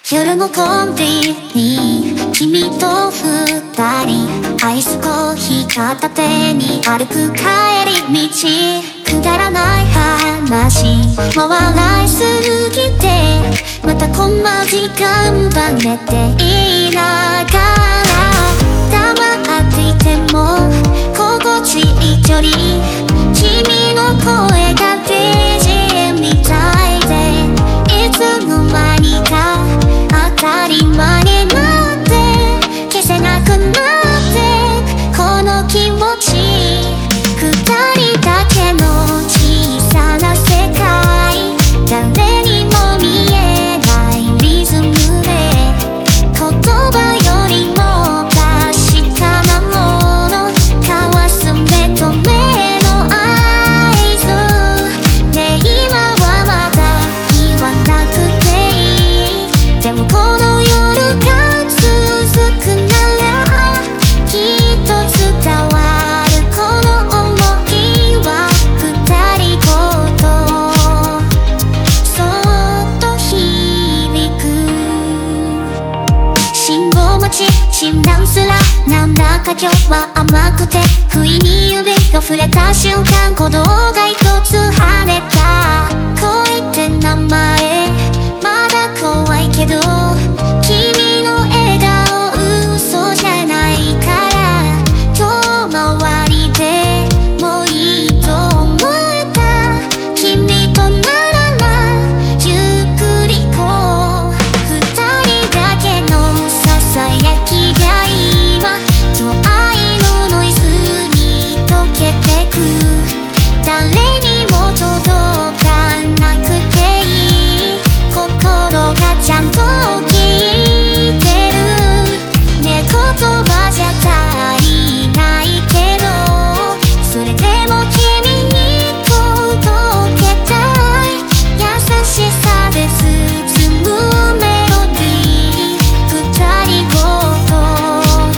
夜のコンビニ、君と二人、アイスコーヒー片手に歩く帰り道、くだらない話も笑いすぎて、またこんな時間ばねて言いながら、黙っていても心地いい距離、君の声が BGM みたいで、いつの間にか当たり前になって消せなくなって、この気持ち二人だけの小さな世界、誰にも見えないリズムで、言葉よりも確かなもの交わす目と目の合図で、今はまだ言わなくていい、でもこの夜が続くならきっと伝わる、この想いは二人ごとそっと響く。信号待ち、診断すらなんだか今日は甘くて、不意に指が触れた瞬間、鼓動が一つ跳ねた。恋って名前まだ怖いけど、君の笑顔嘘じゃないから、遠回りでもういいと思えた。君とならゆっくりこう二人だけのささやきが今と愛のノイズに溶けてく。誰にも届かなくていい、心がちゃんと聞いてるね。言葉じゃ足りないけど、それでも君に届けたい、優しさで包むメロディー、二人ごと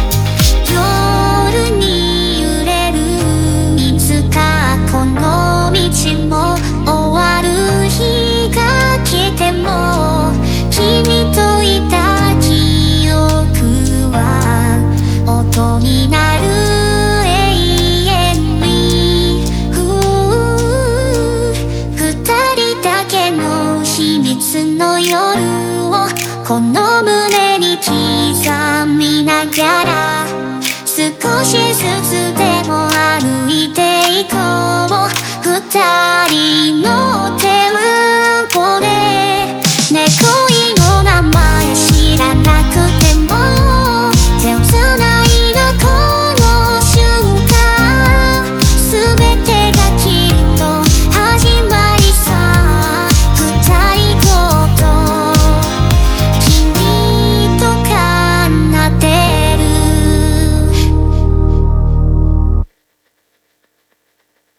夜に揺れる。いつかこの道も終わる日が来ても、君といた記憶は音になる永遠に。二人だけの秘密の夜をこの胸に刻みながら、少しずつでも歩いていこう。二人のテンポで